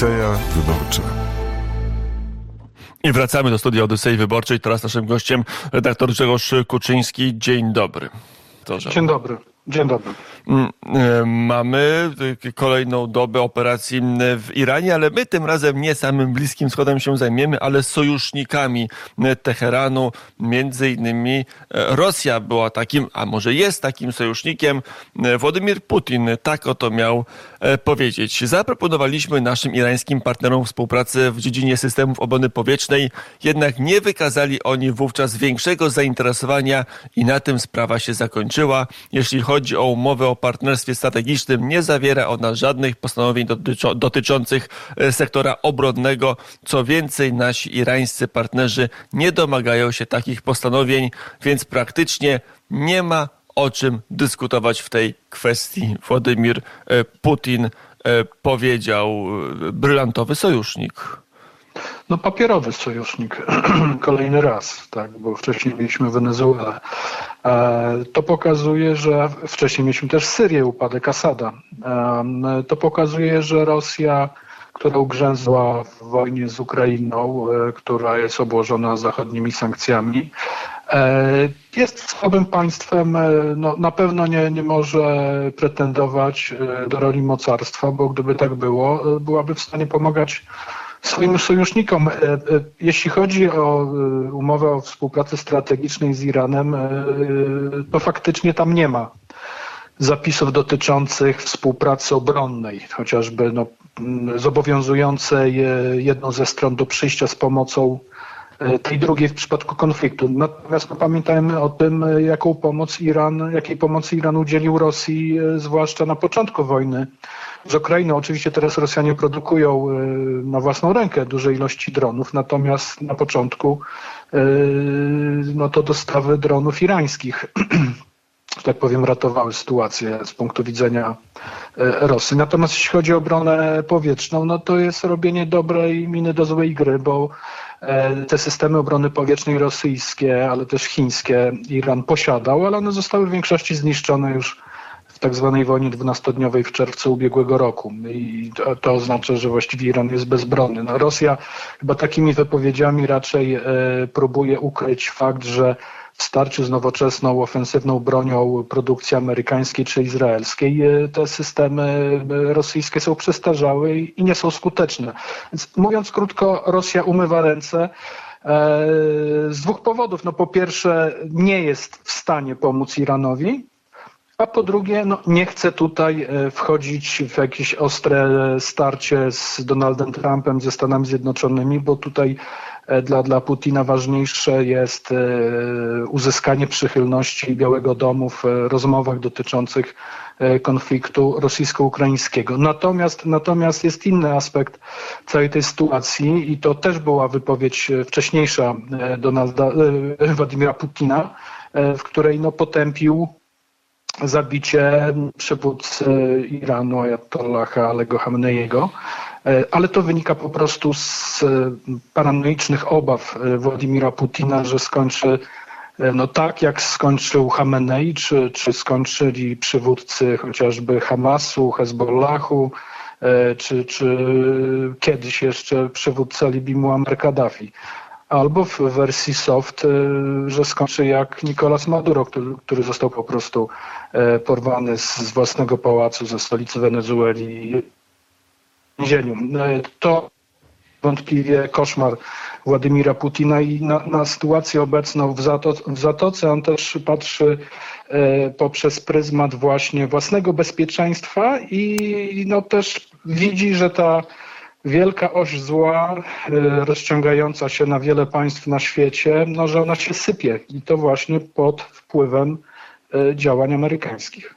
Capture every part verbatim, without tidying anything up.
Odyseja Wyborcza. I wracamy do studia Odysei Wyborczej. Teraz naszym gościem redaktor Grzegorz Kuczyński. Dzień dobry. Dzień dobry. Dzień dobry. Mamy kolejną dobę operacji w Iranie, ale my tym razem nie samym Bliskim Wschodem się zajmiemy, ale sojusznikami Teheranu. Między innymi Rosja była takim, a może jest takim sojusznikiem. Władimir Putin tak oto miał powiedzieć. Zaproponowaliśmy naszym irańskim partnerom współpracę w dziedzinie systemów obrony powietrznej, jednak nie wykazali oni wówczas większego zainteresowania i na tym sprawa się zakończyła. Jeśli chodzi o umowę o partnerstwie strategicznym, nie zawiera ona żadnych postanowień dotyczą, dotyczących sektora obronnego. Co więcej, nasi irańscy partnerzy nie domagają się takich postanowień, więc praktycznie nie ma o czym dyskutować w tej kwestii. Władimir Putin powiedział: brylantowy sojusznik. No papierowy sojusznik, kolejny raz, tak, bo wcześniej mieliśmy Wenezuelę. To pokazuje, że wcześniej mieliśmy też Syrię, upadek Asada. To pokazuje, że Rosja, która ugrzęzła w wojnie z Ukrainą, która jest obłożona zachodnimi sankcjami, jest słabym państwem, no, na pewno nie, nie może pretendować do roli mocarstwa, bo gdyby tak było, byłaby w stanie pomagać swoim sojusznikom. Jeśli chodzi o umowę o współpracy strategicznej z Iranem, to faktycznie tam nie ma zapisów dotyczących współpracy obronnej, chociażby no, zobowiązującej jedną ze stron do przyjścia z pomocą tej drugiej w przypadku konfliktu. Natomiast no, pamiętajmy o tym, jaką pomoc Iran, jakiej pomocy Iran udzielił Rosji, zwłaszcza na początku wojny z Ukrainą. Oczywiście teraz Rosjanie produkują na własną rękę duże ilości dronów, natomiast na początku no to dostawy dronów irańskich, że tak powiem, ratowały sytuację z punktu widzenia Rosji. Natomiast jeśli chodzi o obronę powietrzną, no to jest robienie dobrej miny do złej gry, bo te systemy obrony powietrznej rosyjskie, ale też chińskie Iran posiadał, ale one zostały w większości zniszczone już w tak zwanej wojnie dwunastodniowej w czerwcu ubiegłego roku. I to, to oznacza, że właściwie Iran jest bezbronny. No, Rosja chyba takimi wypowiedziami raczej e, próbuje ukryć fakt, że w starciu z nowoczesną, ofensywną bronią produkcji amerykańskiej czy izraelskiej te systemy rosyjskie są przestarzałe i nie są skuteczne. Więc mówiąc krótko, Rosja umywa ręce z dwóch powodów. No po pierwsze, nie jest w stanie pomóc Iranowi, a po drugie, no, nie chce tutaj wchodzić w jakieś ostre starcie z Donaldem Trumpem, ze Stanami Zjednoczonymi, bo tutaj dla, dla Putina ważniejsze jest uzyskanie przychylności Białego Domu w rozmowach dotyczących konfliktu rosyjsko-ukraińskiego. Natomiast, natomiast jest inny aspekt całej tej sytuacji i to też była wypowiedź wcześniejsza Donalda, Władimira Putina, w której no, potępił zabicie przywódcy Iranu, ajatollaha Alego Chameneiego, ale to wynika po prostu z paranoicznych obaw Władimira Putina, że skończy no tak, jak skończył Chamenei, czy, czy skończyli przywódcy chociażby Hamasu, Hezbollahu, czy, czy kiedyś jeszcze przywódca Libii Muammar Kaddafi. Albo w wersji soft, że skończy jak Nicolás Maduro, który, który został po prostu porwany z, z własnego pałacu, ze stolicy Wenezueli w więzieniu. To wątpliwie koszmar Władimira Putina i na, na sytuację obecną w, Zato, w Zatoce on też patrzy e, poprzez pryzmat właśnie własnego bezpieczeństwa i no też widzi, że ta wielka oś zła, e, rozciągająca się na wiele państw na świecie, no, że ona się sypie i to właśnie pod wpływem e, działań amerykańskich.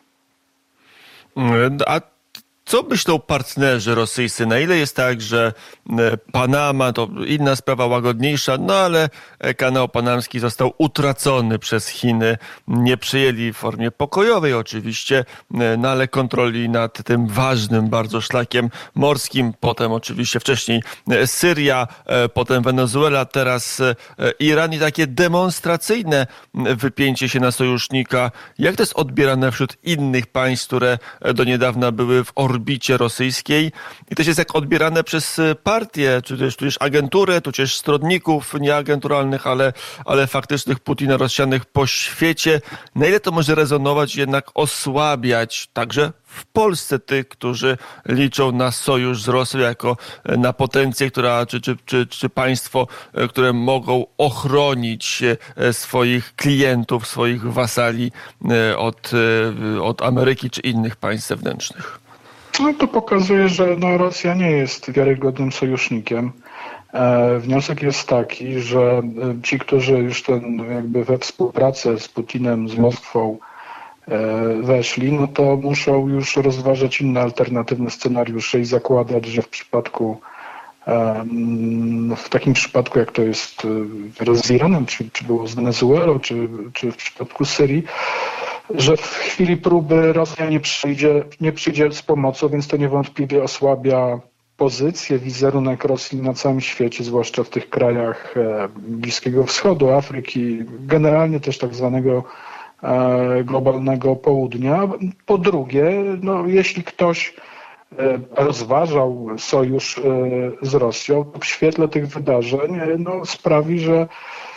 A co myślą partnerzy rosyjscy? Na ile jest tak, że Panama to inna sprawa, łagodniejsza, no ale kanał panamski został utracony przez Chiny. Nie przyjęli w formie pokojowej oczywiście, no ale kontroli nad tym ważnym bardzo szlakiem morskim. Potem oczywiście wcześniej Syria, potem Wenezuela, teraz Iran i takie demonstracyjne wypięcie się na sojusznika. Jak to jest odbierane wśród innych państw, które do niedawna były w orbicie orbicie rosyjskiej i też jest jak odbierane przez partię, czy też tudzież agenturę, tudzież stronników nieagenturalnych, ale, ale faktycznych Putina rozsianych po świecie. Na ile to może rezonować, jednak osłabiać także w Polsce tych, którzy liczą na sojusz z Rosją jako na potencję, która, czy, czy, czy, czy państwo, które mogą ochronić swoich klientów, swoich wasali od, od Ameryki czy innych państw zewnętrznych? No to pokazuje, że no, Rosja nie jest wiarygodnym sojusznikiem. E, wniosek jest taki, że ci, którzy już ten jakby we współpracę z Putinem, z Moskwą weszli, no to muszą już rozważać inne alternatywne scenariusze i zakładać, że w przypadku w takim przypadku, jak to jest z Iranem, czy, czy było z Wenezuelą, czy, czy w przypadku Syrii, że w chwili próby Rosja nie przyjdzie, nie przyjdzie z pomocą, więc to niewątpliwie osłabia pozycję, wizerunek Rosji na całym świecie, zwłaszcza w tych krajach Bliskiego Wschodu, Afryki, generalnie też tak zwanego globalnego południa. Po drugie, no, jeśli ktoś rozważał sojusz z Rosją, w świetle tych wydarzeń no, sprawi, że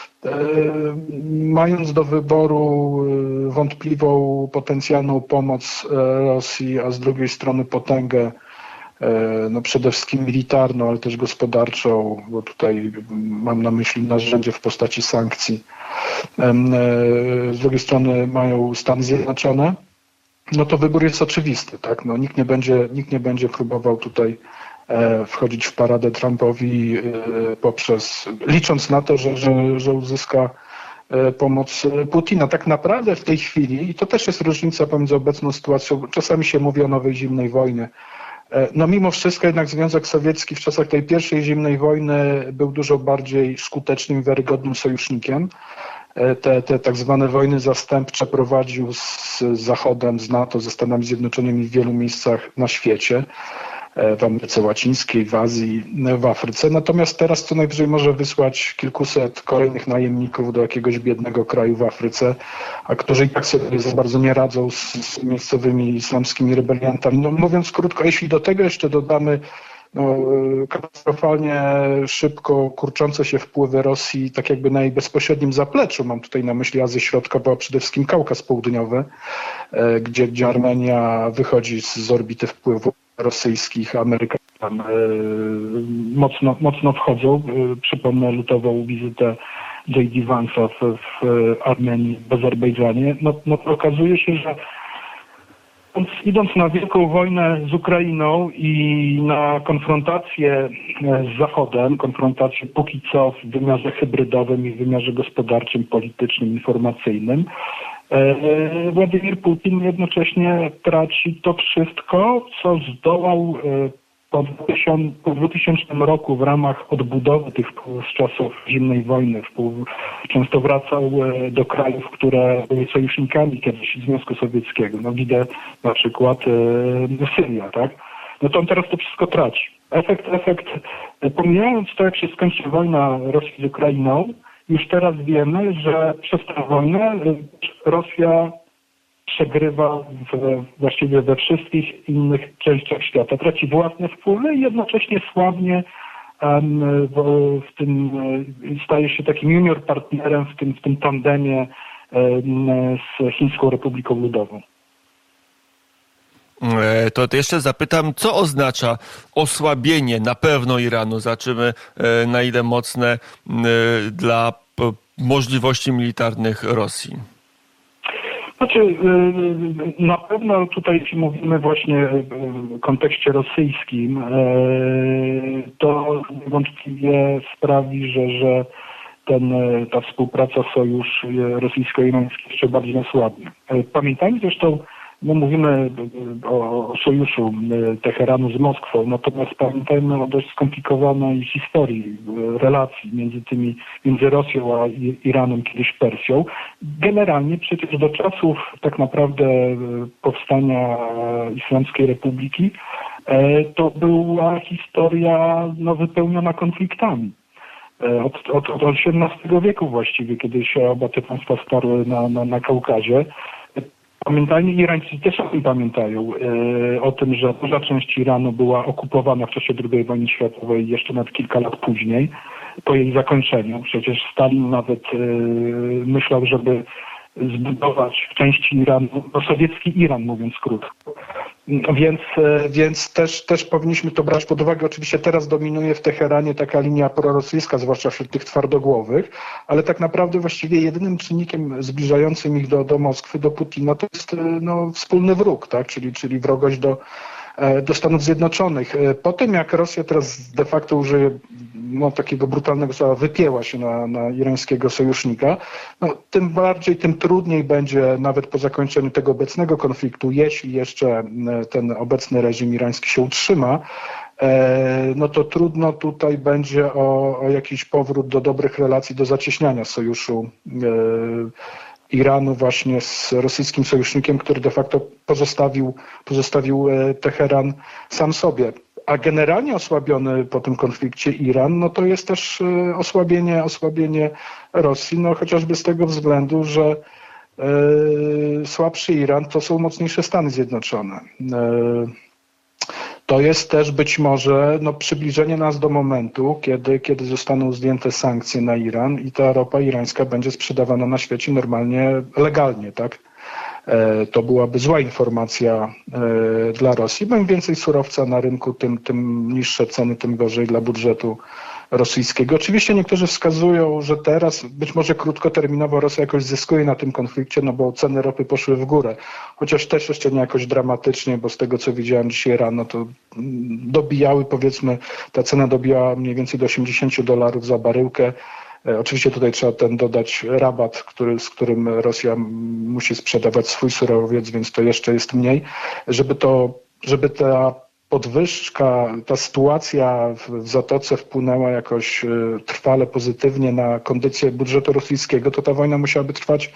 mając do wyboru wątpliwą potencjalną pomoc Rosji, a z drugiej strony potęgę no przede wszystkim militarną, ale też gospodarczą, bo tutaj mam na myśli narzędzie w postaci sankcji. Z drugiej strony mają Stany Zjednoczone, no to wybór jest oczywisty, tak? No, nikt nie będzie, nikt nie będzie próbował tutaj wchodzić w paradę Trumpowi poprzez, licząc na to, że, że, że uzyska pomoc Putina. Tak naprawdę w tej chwili, i to też jest różnica pomiędzy obecną sytuacją, czasami się mówi o nowej zimnej wojnie. No mimo wszystko jednak Związek Sowiecki w czasach tej pierwszej zimnej wojny był dużo bardziej skutecznym i wiarygodnym sojusznikiem. Te, te tak zwane wojny zastępcze prowadził z Zachodem, z NATO, ze Stanami Zjednoczonymi w wielu miejscach na świecie, w Ameryce Łacińskiej, w Azji, w Afryce. Natomiast teraz co najwyżej może wysłać kilkuset kolejnych najemników do jakiegoś biednego kraju w Afryce, a którzy i tak sobie za bardzo nie radzą z, z miejscowymi islamskimi rebeliantami. No, mówiąc krótko, jeśli do tego jeszcze dodamy no, katastrofalnie szybko kurczące się wpływy Rosji, tak jakby na jej bezpośrednim zapleczu, mam tutaj na myśli Azję Środkową, a przede wszystkim Kaukaz Południowy, gdzie, gdzie Armenia wychodzi z, z orbity wpływów rosyjskich, Amerykanie tam mocno, mocno wchodzą. Przypomnę lutową wizytę J D Vance'a w, w Armenii, w Azerbejdżanie. No, no to okazuje się, że idąc na wielką wojnę z Ukrainą i na konfrontację z Zachodem, konfrontację póki co w wymiarze hybrydowym i w wymiarze gospodarczym, politycznym, informacyjnym, Władimir Putin jednocześnie traci to wszystko, co zdołał po dwutysięcznym roku w ramach odbudowy tych wpływów z czasów zimnej wojny. Wpływ często wracał do krajów, które były sojusznikami kiedyś Związku Sowieckiego. No widzę na przykład Syria, tak? No to on teraz to wszystko traci. Efekt, efekt, pomijając to, jak się skończy wojna Rosji z Ukrainą, już teraz wiemy, że przez tę wojnę Rosja przegrywa w, właściwie we wszystkich innych częściach świata. Traci własne wpływy i jednocześnie słabnie um, w, w tym, staje się takim junior partnerem w tym, w tym tandemie um, z Chińską Republiką Ludową. To jeszcze zapytam, co oznacza osłabienie na pewno Iranu? Zobaczymy, na ile mocne dla możliwości militarnych Rosji. Znaczy, na pewno tutaj, jeśli mówimy właśnie w kontekście rosyjskim, to niewątpliwie sprawi, że, że ten, ta współpraca, sojusz rosyjsko-irański jeszcze bardziej osłabnie. Pamiętajmy zresztą, no mówimy o, o sojuszu Teheranu z Moskwą, natomiast pamiętajmy o dość skomplikowanej historii relacji między tymi, między Rosją a Iranem, kiedyś Persją. Generalnie przecież do czasów tak naprawdę powstania Islamskiej Republiki to była historia no, wypełniona konfliktami. Od, od, od osiemnastego wieku właściwie, kiedy się oba te państwa starły na, na, na Kaukazie. Pamiętajmy, Irańczycy też o tym pamiętają, e, o tym, że duża część Iranu była okupowana w czasie drugiej wojny światowej jeszcze nawet kilka lat później, po jej zakończeniu. Przecież Stalin nawet e, myślał, żeby zbudować w części Iranu, no sowiecki Iran, mówiąc krótko. Więc, więc też, też powinniśmy to brać pod uwagę. Oczywiście teraz dominuje w Teheranie taka linia prorosyjska, zwłaszcza wśród tych twardogłowych, ale tak naprawdę właściwie jedynym czynnikiem zbliżającym ich do, do Moskwy, do Putina, to jest no, wspólny wróg, tak? czyli, czyli wrogość do, do Stanów Zjednoczonych. Po tym, jak Rosja teraz de facto użyje no, takiego brutalnego słowa, wypięła się na, na irańskiego sojusznika, no, tym bardziej, tym trudniej będzie nawet po zakończeniu tego obecnego konfliktu, jeśli jeszcze ten obecny reżim irański się utrzyma, no to trudno tutaj będzie o, o jakiś powrót do dobrych relacji, do zacieśniania sojuszu Iranu właśnie z rosyjskim sojusznikiem, który de facto pozostawił, pozostawił Teheran sam sobie. A generalnie osłabiony po tym konflikcie Iran, no to jest też osłabienie, osłabienie Rosji, no chociażby z tego względu, że e, słabszy Iran to są mocniejsze Stany Zjednoczone. E, To jest też być może no, przybliżenie nas do momentu, kiedy, kiedy zostaną zdjęte sankcje na Iran i ta ropa irańska będzie sprzedawana na świecie normalnie, legalnie, tak? E, to byłaby zła informacja e, dla Rosji. Bo im więcej surowca na rynku, tym, tym niższe ceny, tym gorzej dla budżetu rosyjskiego. Oczywiście niektórzy wskazują, że teraz być może krótkoterminowo Rosja jakoś zyskuje na tym konflikcie, no bo ceny ropy poszły w górę. Chociaż też jeszcze nie jakoś dramatycznie, bo z tego co widziałem dzisiaj rano, to dobijały, powiedzmy, ta cena dobijała mniej więcej do osiemdziesiąt dolarów za baryłkę. Oczywiście tutaj trzeba ten dodać rabat, który, z którym Rosja musi sprzedawać swój surowiec, więc to jeszcze jest mniej. Żeby to, żeby ta podwyżka, ta sytuacja w Zatoce wpłynęła jakoś trwale pozytywnie na kondycję budżetu rosyjskiego, to ta wojna musiałaby trwać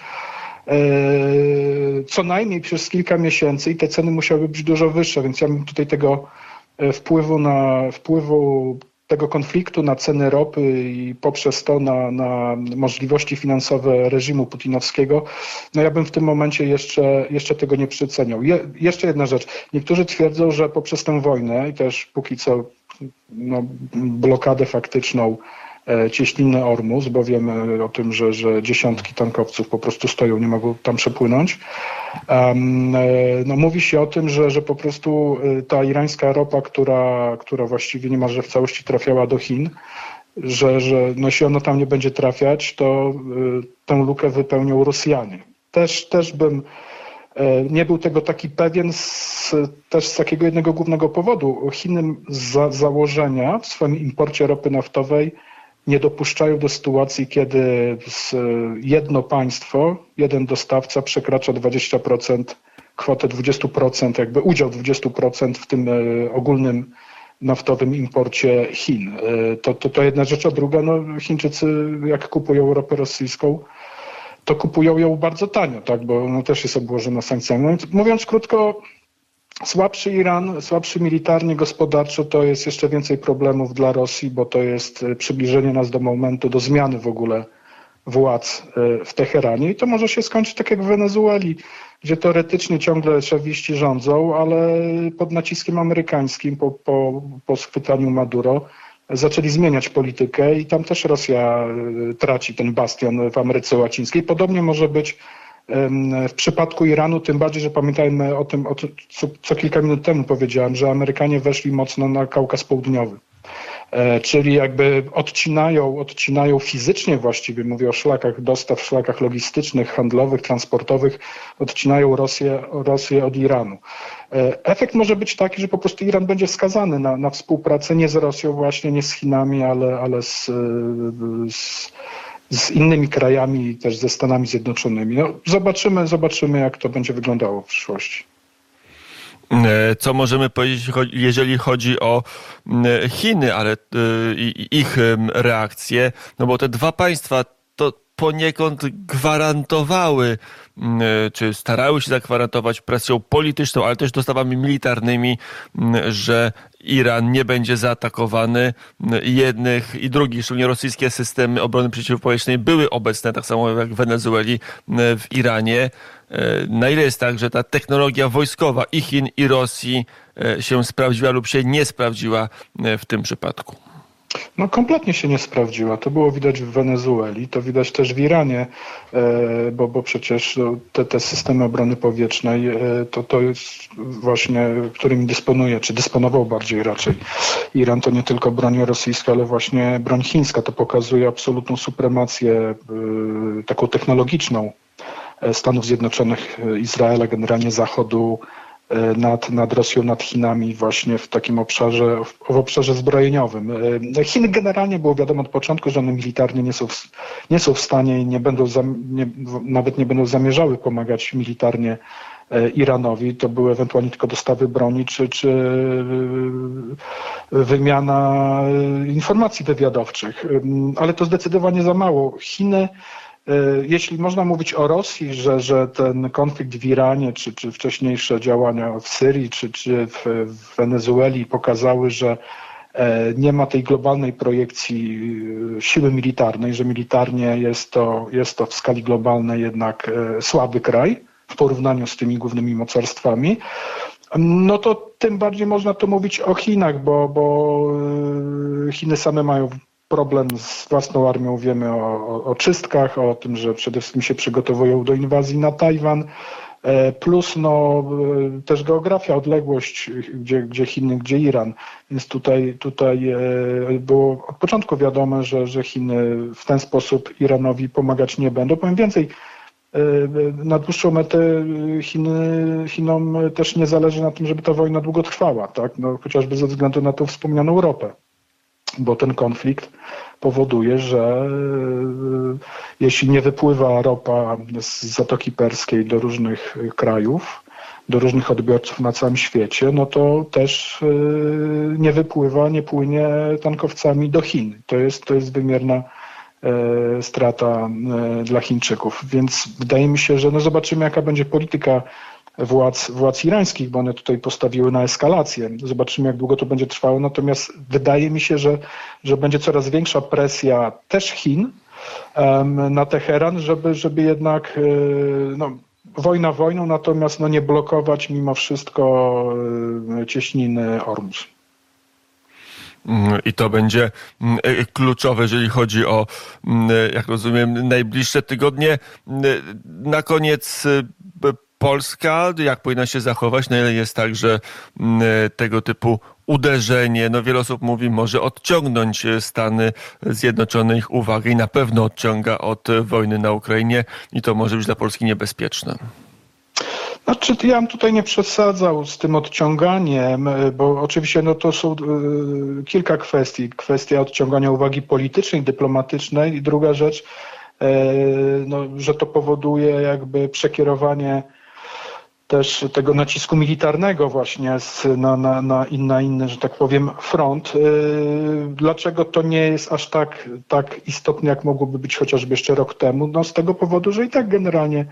co najmniej przez kilka miesięcy i te ceny musiały być dużo wyższe, więc ja bym tutaj tego wpływu na wpływu tego konfliktu na ceny ropy i poprzez to na, na możliwości finansowe reżimu putinowskiego, no ja bym w tym momencie jeszcze, jeszcze tego nie przeceniał. Je, jeszcze jedna rzecz. Niektórzy twierdzą, że poprzez tę wojnę i też póki co no, blokadę faktyczną e, cieśniny Ormus, bo wiemy o tym, że, że dziesiątki tankowców po prostu stoją, nie mogą tam przepłynąć. Um, no, mówi się o tym, że, że po prostu ta irańska ropa, która, która właściwie niemalże w całości trafiała do Chin, że, że no, jeśli ona tam nie będzie trafiać, to y, tę lukę wypełnią Rosjanie. Też, też bym y, nie był tego taki pewien z, też z takiego jednego głównego powodu. Chiny z założenia w swoim imporcie ropy naftowej nie dopuszczają do sytuacji, kiedy jedno państwo, jeden dostawca przekracza dwadzieścia procent, kwotę dwadzieścia procent, jakby udział dwadzieścia procent w tym ogólnym naftowym imporcie Chin. To, to, to jedna rzecz, a druga, no Chińczycy jak kupują ropę rosyjską, to kupują ją bardzo tanio, tak, bo ona też jest obłożona sankcjami. No, mówiąc krótko, słabszy Iran, słabszy militarnie, gospodarczo, to jest jeszcze więcej problemów dla Rosji, bo to jest przybliżenie nas do momentu, do zmiany w ogóle władz w Teheranie i to może się skończyć tak jak w Wenezueli, gdzie teoretycznie ciągle szawiści rządzą, ale pod naciskiem amerykańskim po, po, po schwytaniu Maduro zaczęli zmieniać politykę i tam też Rosja traci ten bastion w Ameryce Łacińskiej. Podobnie może być w przypadku Iranu, tym bardziej, że pamiętajmy o tym, o tym co, co kilka minut temu powiedziałem, że Amerykanie weszli mocno na Kaukaz Południowy. E, czyli jakby odcinają, odcinają fizycznie właściwie, mówię o szlakach dostaw, szlakach logistycznych, handlowych, transportowych, odcinają Rosję, Rosję od Iranu. E, efekt może być taki, że po prostu Iran będzie skazany na, na współpracę nie z Rosją właśnie, nie z Chinami, ale, ale z, z z innymi krajami, też ze Stanami Zjednoczonymi. No, zobaczymy, zobaczymy, jak to będzie wyglądało w przyszłości. Co możemy powiedzieć, jeżeli chodzi o Chiny, ale ich reakcje, no bo te dwa państwa to poniekąd gwarantowały, czy starały się zagwarantować presją polityczną, ale też dostawami militarnymi, że Iran nie będzie zaatakowany. Jednych i drugich, szczególnie rosyjskie systemy obrony przeciwpowietrznej były obecne, tak samo jak w Wenezueli, w Iranie. Na ile jest tak, że ta technologia wojskowa i Chin, i Rosji się sprawdziła lub się nie sprawdziła w tym przypadku? No kompletnie się nie sprawdziła. To było widać w Wenezueli, to widać też w Iranie, bo, bo przecież te, te systemy obrony powietrznej to, to jest właśnie, którymi dysponuje, czy dysponował bardziej raczej Iran, to nie tylko broń rosyjska, ale właśnie broń chińska. To pokazuje absolutną supremację taką technologiczną Stanów Zjednoczonych, Izraela, generalnie Zachodu, Nad, nad Rosją, nad Chinami właśnie w takim obszarze, w, w obszarze zbrojeniowym. Chiny generalnie było wiadomo od początku, że one militarnie nie są w, nie są w stanie i nie będą, nie, nawet nie będą zamierzały pomagać militarnie Iranowi. To były ewentualnie tylko dostawy broni czy, czy wymiana informacji wywiadowczych. Ale to zdecydowanie za mało. Chiny, jeśli można mówić o Rosji, że, że ten konflikt w Iranie, czy, czy wcześniejsze działania w Syrii, czy, czy w, w Wenezueli pokazały, że nie ma tej globalnej projekcji siły militarnej, że militarnie jest to, jest to w skali globalnej jednak słaby kraj w porównaniu z tymi głównymi mocarstwami, no to tym bardziej można to mówić o Chinach, bo, bo Chiny same mają problem z własną armią, wiemy o, o, o czystkach, o tym, że przede wszystkim się przygotowują do inwazji na Tajwan, plus no, też geografia, odległość, gdzie, gdzie Chiny, gdzie Iran. Więc tutaj, tutaj było od początku wiadome, że, że Chiny w ten sposób Iranowi pomagać nie będą. Powiem więcej, na dłuższą metę Chiny, Chinom też nie zależy na tym, żeby ta wojna długo trwała, tak? No, chociażby ze względu na tą wspomnianą ropę. Bo ten konflikt powoduje, że jeśli nie wypływa ropa z Zatoki Perskiej do różnych krajów, do różnych odbiorców na całym świecie, no to też nie wypływa, nie płynie tankowcami do Chin. To jest, to jest wymierna strata dla Chińczyków. Więc wydaje mi się, że no zobaczymy, jaka będzie polityka władz, władz irańskich, bo one tutaj postawiły na eskalację. Zobaczymy, jak długo to będzie trwało. Natomiast wydaje mi się, że, że będzie coraz większa presja też Chin um, na Teheran, żeby, żeby jednak no, wojna wojną, natomiast no, nie blokować mimo wszystko cieśniny Ormus. I to będzie kluczowe, jeżeli chodzi o, jak rozumiem, najbliższe tygodnie. Na koniec Polska, jak powinna się zachować? Na ile jest tak, że tego typu uderzenie, no wiele osób mówi, może odciągnąć Stany Zjednoczone ich uwagę i na pewno odciąga od wojny na Ukrainie i to może być dla Polski niebezpieczne. Znaczy, ja bym tutaj nie przesadzał z tym odciąganiem, bo oczywiście no, to są y, kilka kwestii. Kwestia odciągania uwagi politycznej, dyplomatycznej i druga rzecz, y, no, że to powoduje jakby przekierowanie też tego nacisku militarnego właśnie z, na, na, na, in, na inny, że tak powiem, front. Dlaczego to nie jest aż tak, tak istotne, jak mogłoby być chociażby jeszcze rok temu? No z tego powodu, że i tak generalnie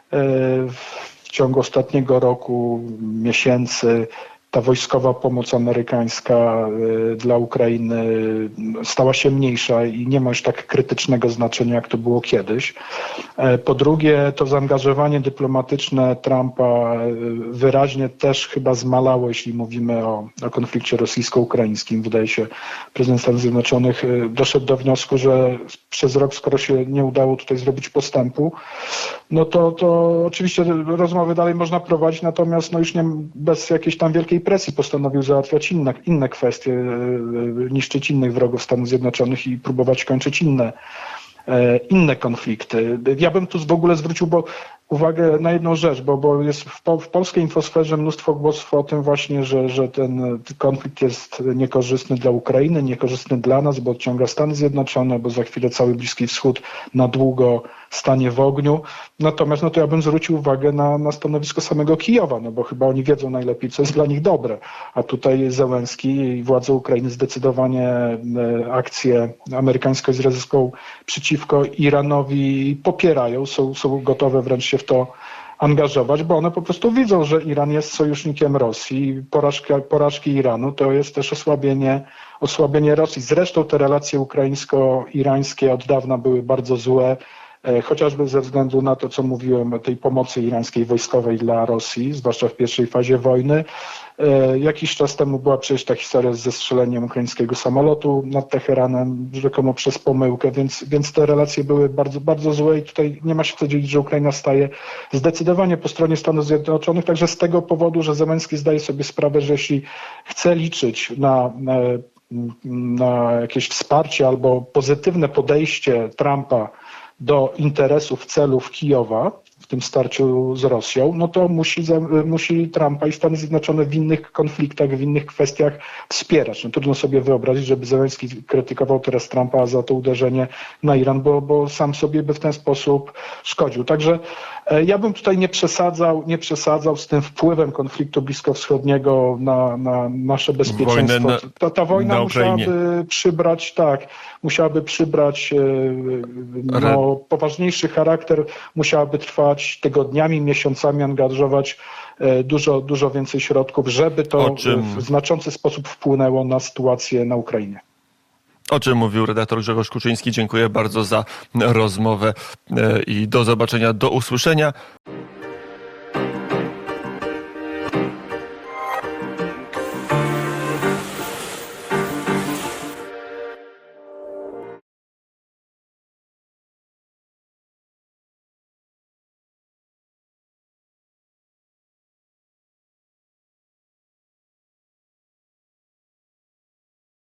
w ciągu ostatniego roku, miesięcy, ta wojskowa pomoc amerykańska dla Ukrainy stała się mniejsza i nie ma już tak krytycznego znaczenia, jak to było kiedyś. Po drugie, to zaangażowanie dyplomatyczne Trumpa wyraźnie też chyba zmalało, jeśli mówimy o, o konflikcie rosyjsko-ukraińskim. Wydaje się, prezydent Stanów Zjednoczonych doszedł do wniosku, że przez rok, skoro się nie udało tutaj zrobić postępu, no to, to oczywiście rozmowy dalej można prowadzić, natomiast no już nie bez jakiejś tam wielkiej presji postanowił załatwiać inne, inne kwestie, niszczyć innych wrogów Stanów Zjednoczonych i próbować kończyć inne, inne konflikty. Ja bym tu w ogóle zwrócił bo, uwagę na jedną rzecz, bo, bo jest w, po, w polskiej infosferze mnóstwo głosów o tym właśnie, że, że ten konflikt jest niekorzystny dla Ukrainy, niekorzystny dla nas, bo odciąga Stany Zjednoczone, bo za chwilę cały Bliski Wschód na długo stanie w ogniu. Natomiast no to ja bym zwrócił uwagę na, na stanowisko samego Kijowa, no bo chyba oni wiedzą najlepiej, co jest dla nich dobre. A tutaj Zełenski i władze Ukrainy zdecydowanie akcję amerykańsko-izraelską przeciwko Iranowi popierają, są, są gotowe wręcz się w to angażować, bo one po prostu widzą, że Iran jest sojusznikiem Rosji. Porażka, porażki Iranu to jest też osłabienie, osłabienie Rosji. Zresztą te relacje ukraińsko-irańskie od dawna były bardzo złe, chociażby ze względu na to, co mówiłem, tej pomocy irańskiej wojskowej dla Rosji, zwłaszcza w pierwszej fazie wojny. Jakiś czas temu była przecież ta historia z zestrzeleniem ukraińskiego samolotu nad Teheranem, rzekomo przez pomyłkę, więc, więc te relacje były bardzo, bardzo złe i tutaj nie ma się co dziwić, że Ukraina staje zdecydowanie po stronie Stanów Zjednoczonych, także z tego powodu, że Zełenski zdaje sobie sprawę, że jeśli chce liczyć na, na, na jakieś wsparcie albo pozytywne podejście Trumpa do interesów, celów Kijowa w tym starciu z Rosją, no to musi, musi Trumpa i Stany Zjednoczone w innych konfliktach, w innych kwestiach wspierać. No, trudno sobie wyobrazić, żeby Zełenski krytykował teraz Trumpa za to uderzenie na Iran, bo, bo sam sobie by w ten sposób szkodził. Także ja bym tutaj nie przesadzał, nie przesadzał z tym wpływem konfliktu bliskowschodniego na, na nasze bezpieczeństwo. Na, ta, ta wojna musiałaby przybrać, tak, musiałaby przybrać no, poważniejszy charakter, musiałaby trwać tygodniami, miesiącami, angażować dużo, dużo więcej środków, żeby to czym... w znaczący sposób wpłynęło na sytuację na Ukrainie. O czym mówił redaktor Grzegorz Kuczyński. Dziękuję bardzo za rozmowę i do zobaczenia, do usłyszenia.